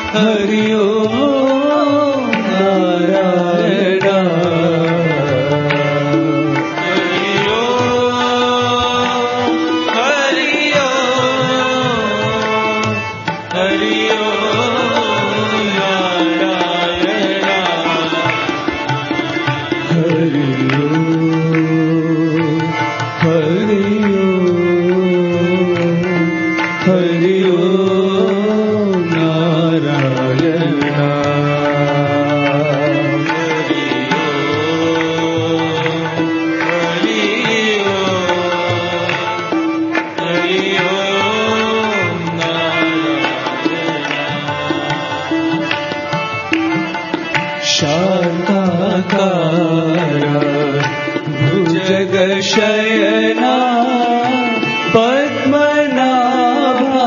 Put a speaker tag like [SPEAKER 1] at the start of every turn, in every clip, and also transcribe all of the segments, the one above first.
[SPEAKER 1] हरि ओम नारायण शयना पद्मनाभा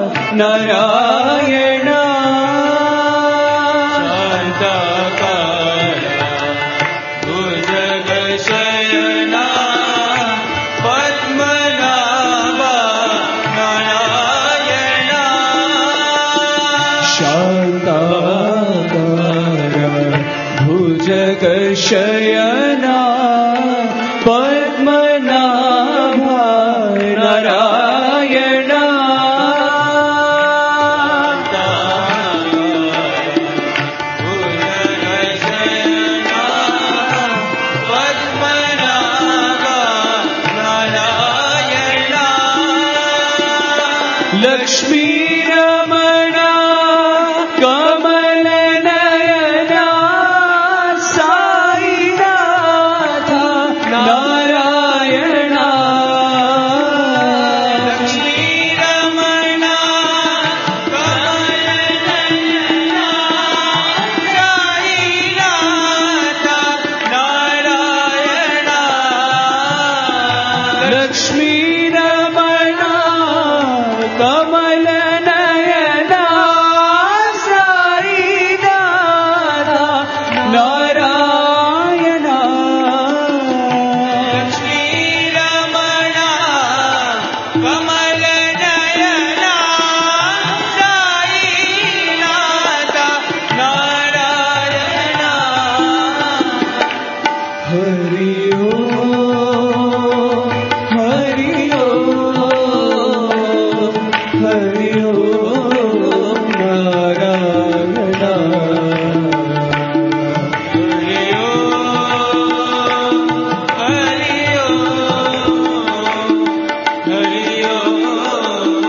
[SPEAKER 1] नारायण शांताकारा भुजगशयना पद्मनाभा नारायण शांताकारा भुजगशयना पद्मनाभा नारायण भुजगशयना पद्मनाभा नारायण लक्ष्मी रमणा कमल नयना साईनाथ नारायण लक्ष्मी रमणा कमल नयना साईनाथ नारायण लक्ष्मी रमणा कमल नयना साईनाथ नारायण लक्ष्मी रमणा कमल नयना साईनाथ नारायण हरि ओम हरि ओम हरि ओम नारायण हरि ओम हरि ओम हरि ओम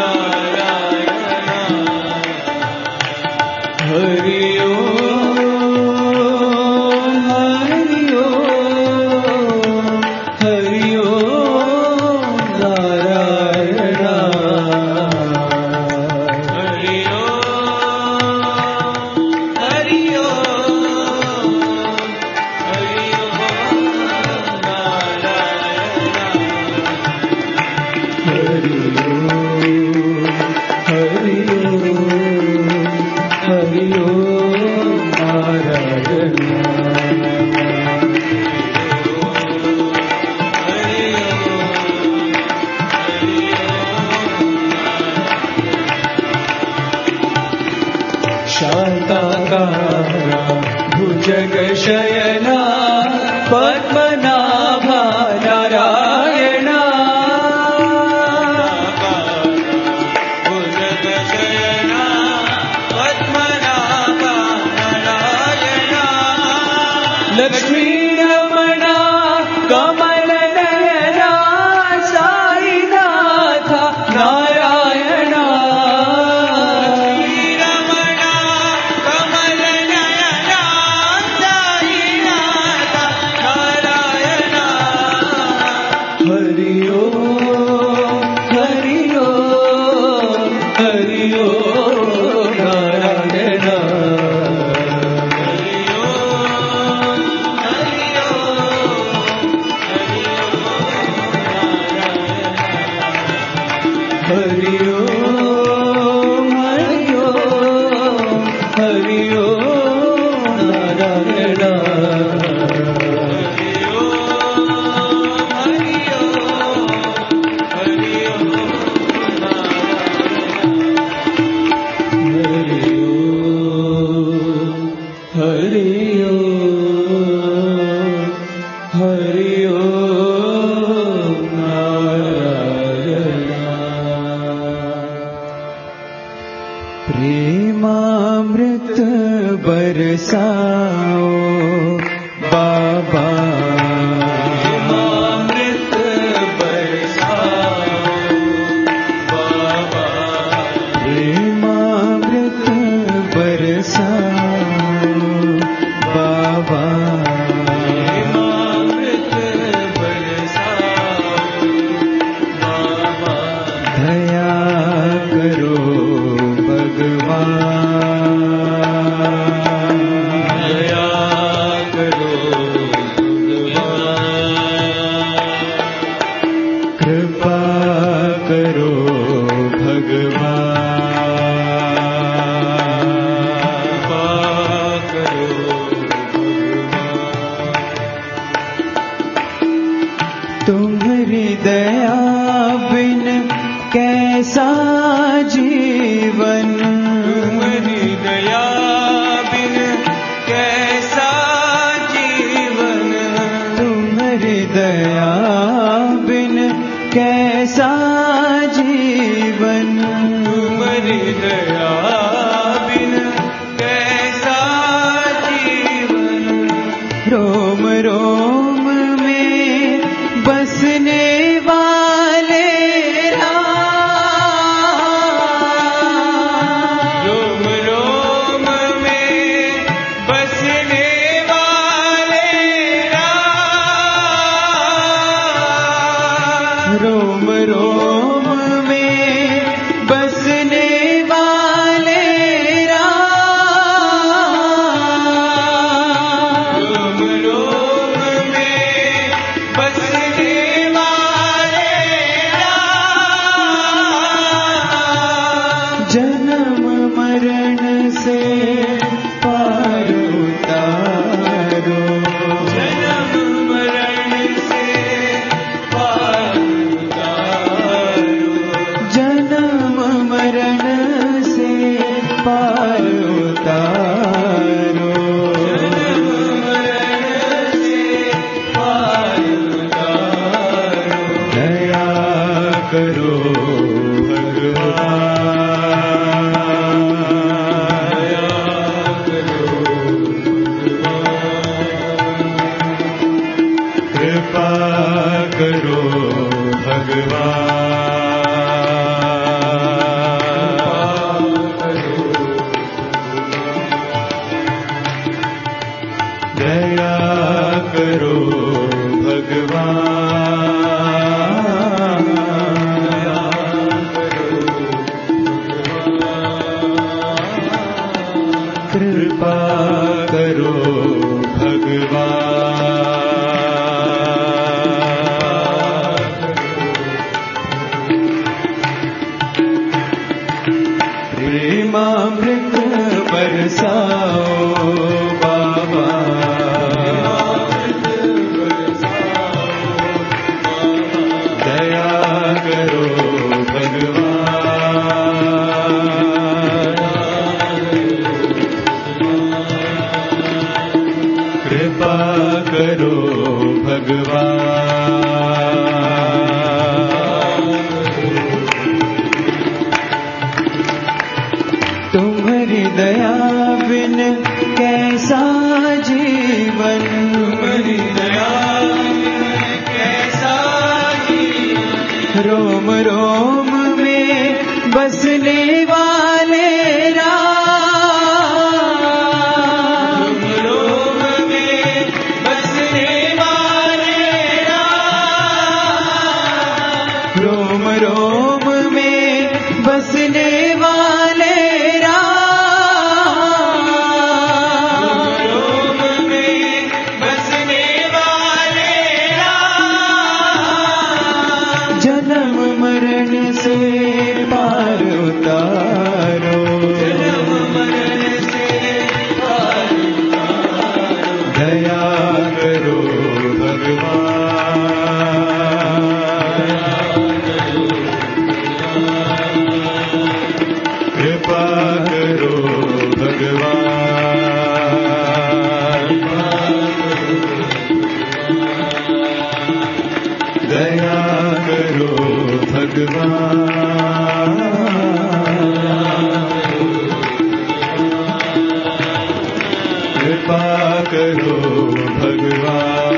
[SPEAKER 1] नारायण हरि ओम हरि ओम हरि ओम नारायण हरि ओम हरि शांताकारा भुजगशयना पद्मनाभा नारायण भुजगशयना पद्मनाभा नारायण लक्ष्मी रमणा कमल नयना साईनाथ नारायण लक्ष्मी रमणा कमल नयना साईनाथ प्रेमामृत बरसाओ बाबा, प्रेमामृत बरसाओ बाबा, प्रेमामृत बरसाओ बाबा, प्रेमामृत बरसाओ बाबा, दया करो भगवान, दया करो भगवान, कृपा करो भगवान, कृपा करो भगवान। तुम्हारी दया बिन कैसा जीवन, तुम्हारी दया बिन कैसा जीवन, तुम्हारी दया बिन कैसा जीवन, तुम्हारी दया बिन कैसा जीवन। रोम रोम में बसने वाले रोम रोम में बसने वाले रोम रोम में बसने वाले रोम रोम में बसने वाले जन्म मरण से पार उतारो, जन्म मरण से पार उतारो, जन्म मरण से पार उतारो, जन्म मरण से पार उतारो, दया करो कृपा करो भगवान, दया करो भगवान, कृपा करो भगवान। प्रेमामृत बरसाओ बाबा, दया करो भगवान, कृपा करो भगवान। तुम्हारी दया बिन कैसा जीवन, तुम्हारी दया बिन कैसा जीवन, रोम रोम में बसने वाले रोम रोम में बसने वाले रोम रोम में बसने वाले जन्म मरण से पार उतारो, करो भगवान।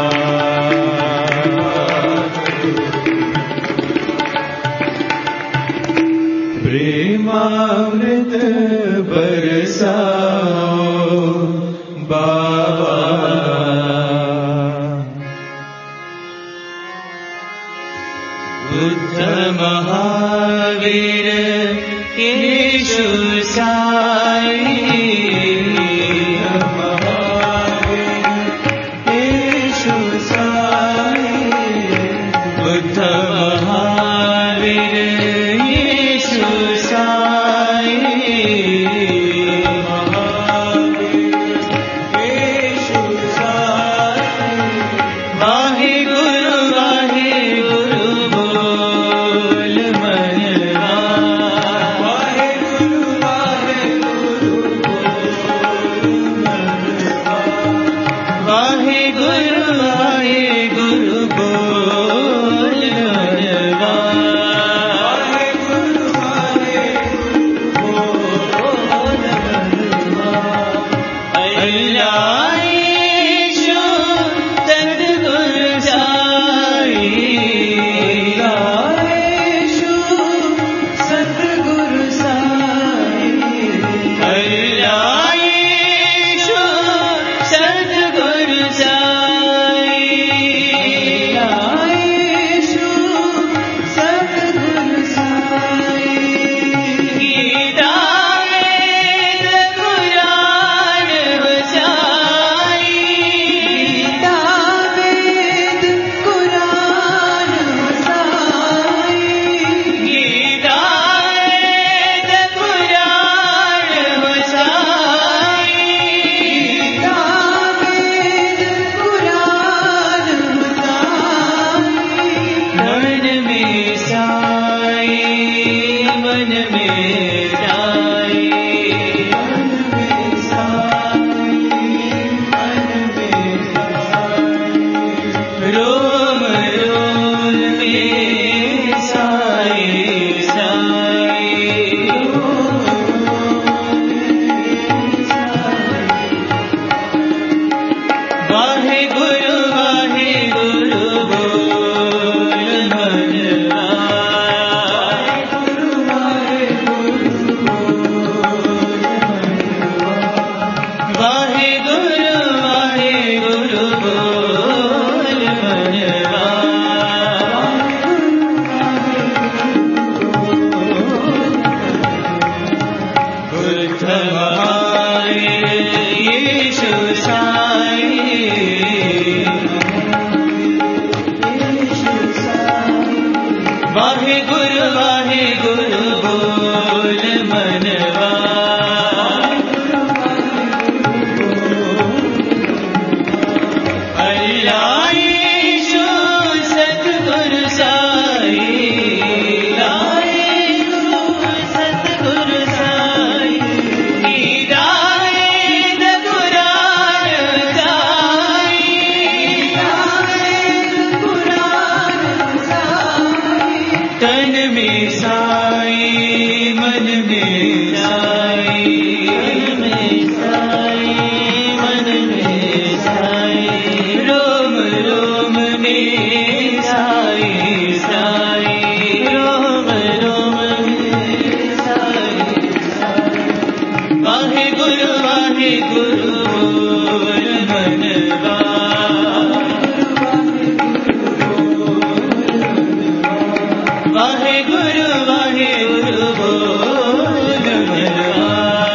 [SPEAKER 1] प्रेमामृत बरसाओ बाबा, बुद्ध महावीर यीशु साई, महावीर यीशु साई, बुद्ध महावीर यीशु साई, महावीर यीशु साई। वाहे गुरु बोल मनवा, वाहे गुरु बोल मनवा, वाहे गुरु बोल मनवा। अल्लाह यीशु सतगुरु साई, अल्लाह यीशु सतगुरु साई, अल्लाह यीशु सतगुरु साई, अल्लाह यीशु सतगुरु साई। गीता वेद कुरान वसाई, गीता वेद कुरान वसाई, गीता वेद कुरान वसाई, गीता वेद कुरान वसाई। मन में साई, मन में साई, मन में साई, मन में साई। रोम रोम में साई साई, रोम रोम में साई। वाहे गुरु बोल मनवा, वाहे गुरु बोल मनवा। बुद्ध महावीर यीशु साई, वाहे गुरु बोल मनवा। अल्लाह यीशु सतगुरु साई, अल्लाह यीशु सतगुरु साई। गीता वेद कुरान वसाई, गीता वेद कुरान वसाई। तन में साई, मन में साई, मन में साई, मन में साई। रोम रोम में साई साई, रोम रोम में साई साई। वाहे गुरु बोल मनवा, वाहे गुरु बोल मनवा।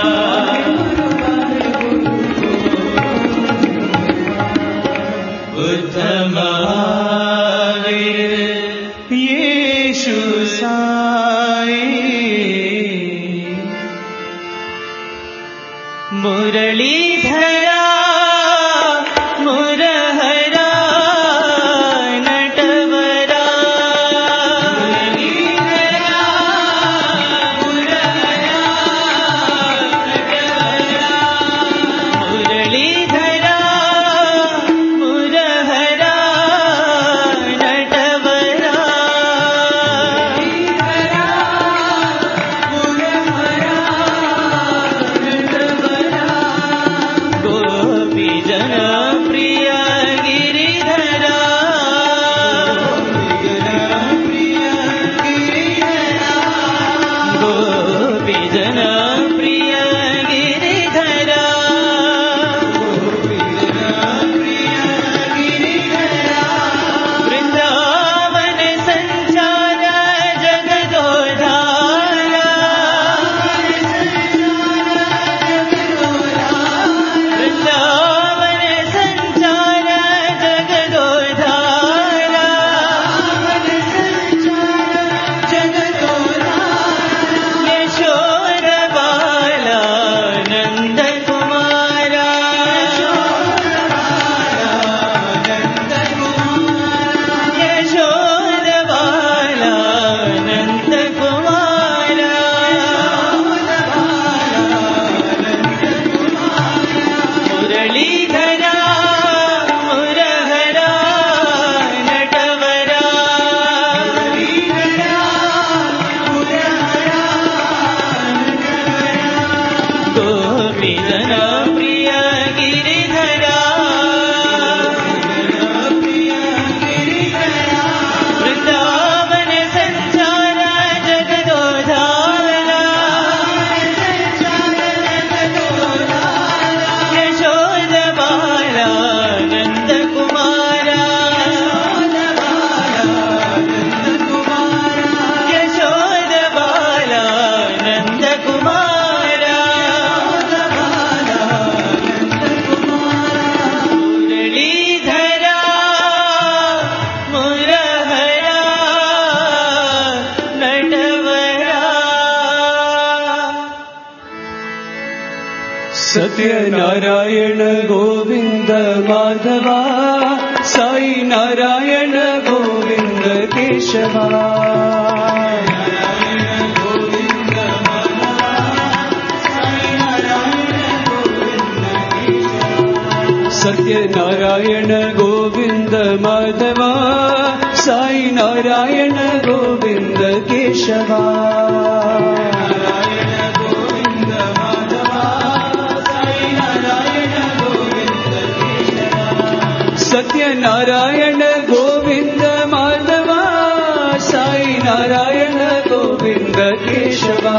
[SPEAKER 1] बुद्ध महावीर यीशु साई, मुरलीधरा मुरहरा नटवरा, मुरलीधरा मुरहरा नटवरा, मुरलीधरा मुरहरा नटवरा, मुरलीधरा मुरहरा नटवरा।
[SPEAKER 2] सत्यनारायण गोविंद माधवा, साई नारायण गोविंद केशवा। सत्यनारायण गोविंद माधवा, साई नारायण गोविंद केशवा। सत्यनारायण गोविंद माधवा, साई नारायण गोविंद केशवा।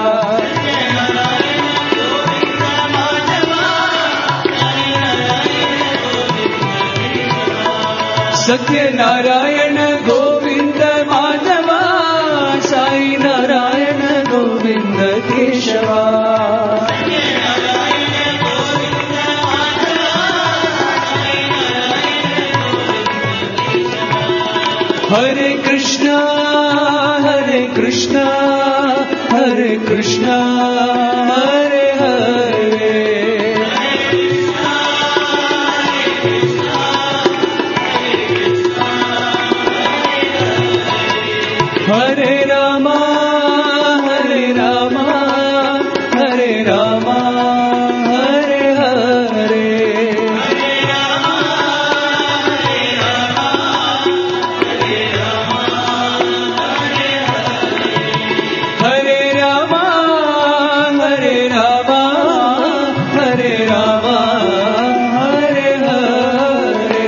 [SPEAKER 2] सत्यनारायण गोविंद माधवा, साई नारायण गोविंद केशवा। हरे कृष्णा हरे कृष्णा, हरे कृष्णा हरे हरे, हरे रामा हरे रामा, हरे रामा हरे हरे, हरे रामा हरे रामा, हरे रामा हरे हरे।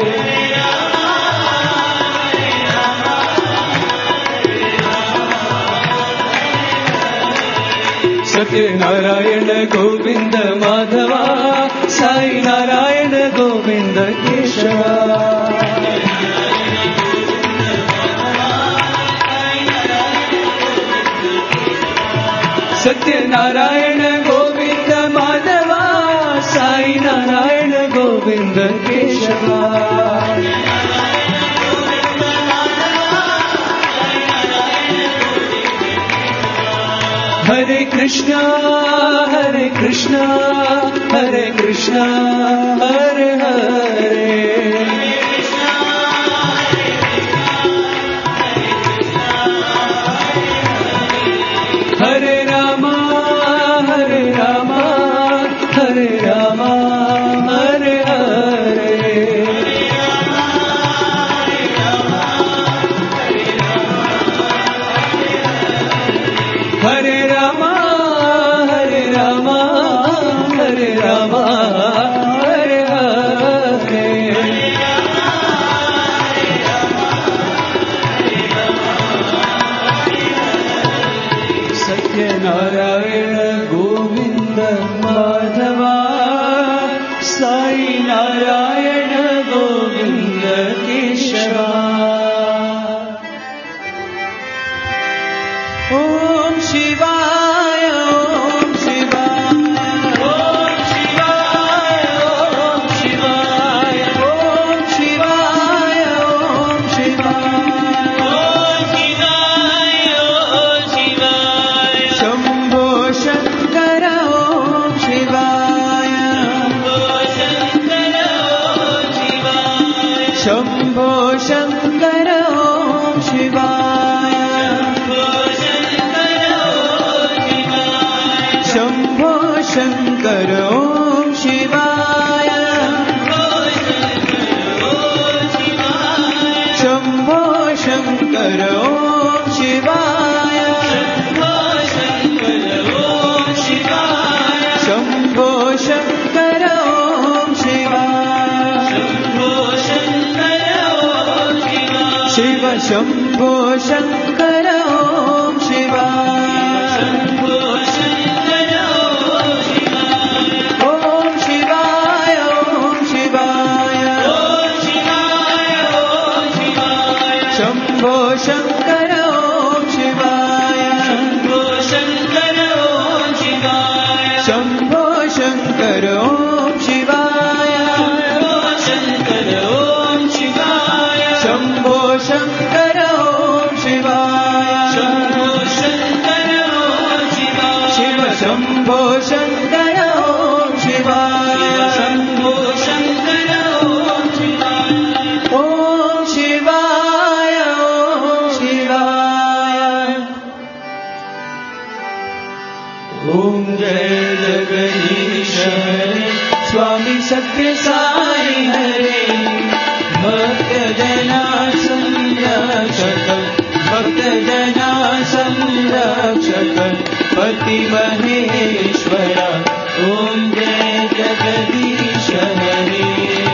[SPEAKER 2] सत्यनारायण गोविंद माधवा, साई नारायण गोविंद केशवा। सत्यनारायण गोविंद माधवा, साई नारायण गोविंद केशवा। हरे कृष्णा हरे कृष्णा, हरे कृष्णा हरे हरे, हरे रामा हरे रामा, हरे रामा हरे हरे, हरे रामा हरे रामा, हरे रामा हरे हरे। सत्यनारायण गोविंद माधवा, साई नारायण गोविंद केशवा। ओम शिवाय ओम शिवाय ओम शिवाय ओम शिवाय ओम शिवाय ओम शिवाय
[SPEAKER 1] ओम शिवाय ओम शिवाय
[SPEAKER 2] शंभो शंकर ओम शिवाय
[SPEAKER 1] शंभो शंकर ओम शिवाय
[SPEAKER 2] शंभो शंकर ओम शिवाय, शंभो शंकर ओम शिवाय, शंभो शंकर ओम शिवाय, शिव शंभो शंकर ओम शिवाय, ओम शिवाय ओम शिवाय शंभो शंकर ओम शिवाय, शंभो शंकर ओम शिवाय, शंभो शंकर ओम शिवाय, शिव शंभो शंकर ओम जगदीश हरे स्वामी सत्य साई हरे भक्त जना संरक्षक भक्त जना संरक्षक पति महेश्वरा ओम जय जगदीश हरे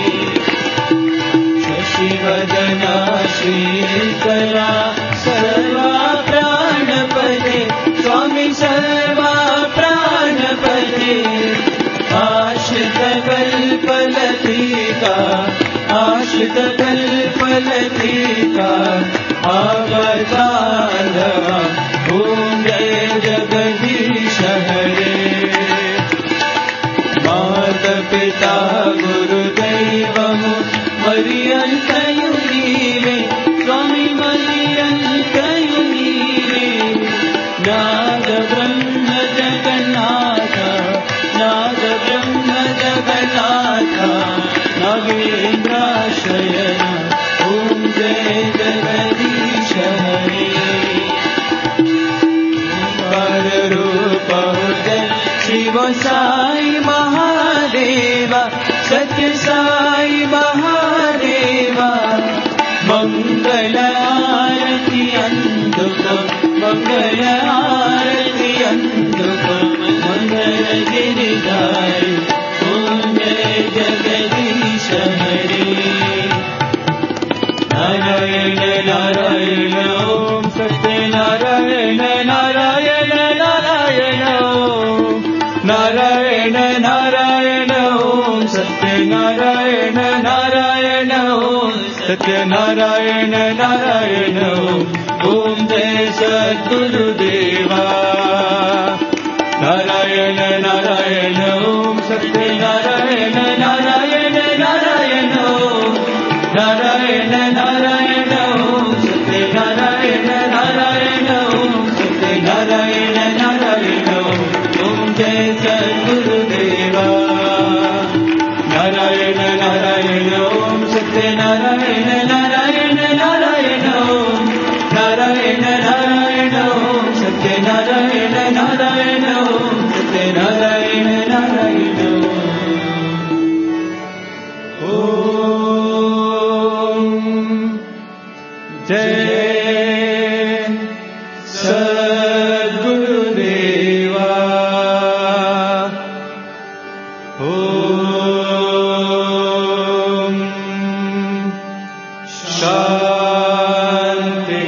[SPEAKER 2] शशिवदना श्रीकला सर्वा प्राणपते स्वामी सर्वा प्राणपते आश्रित कल्पलतिका आश्रित कल्पलतिका आगताधवा ओम जय जगदीश हरे मात पिता गुरुदैवमु मरियन्तयु नीवे स्वामी मरियन्तयु नीवे नाद ब्रह्म जगन्नाथ नाद ब्रह्म जगन्नाथ नागेन्द्राशयन ओम जय जगदीश हरे ओंकार रूप जय शिव साई महादेवा सत्य साई महादेवा मंगल आरती अंधुक मंगल आरती अंधुक मंगल गिरिधारी ओम जय जगदीश हरे नारायण नारायण ओम सत्य नारायण नारायण नारायण ओम नारायण नारायण ओम सत्य नारायण नारायण ओम सत्य नारायण नारायण ओम जय सद्गुरुदेवा नारायण नारायण ओम सत्य नारायण नारायण नारायण ओम नारायण नारायण ओम सत्य नारायण नारायण ओम सत्य नारायण नारायण ओम जय सद्गुरुदेवा नारायण नारायण ओम सत्य नारायण नारायण नारायण ओम नारायण नारायण ओम सत्य नारायण नारायण ओम सत्य नारायण नारायण ओम जय सद्गुरुदेवा ओम शांति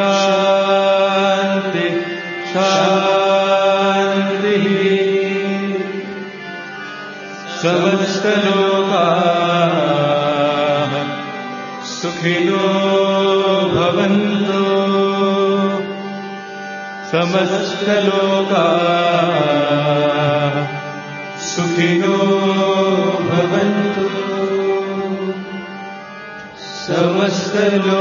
[SPEAKER 2] शांति शांति समस्त लोकाः सुखिनो भवन्तु समस्त लोकाः सुखिनो भवन्तु समस्त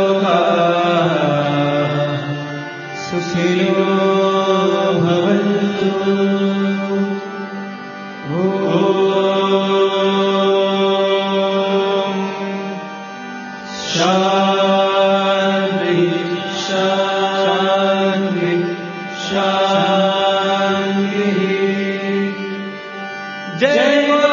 [SPEAKER 2] लोकाः सुखिनो भवन्तु ओम शांति शांति शांति जय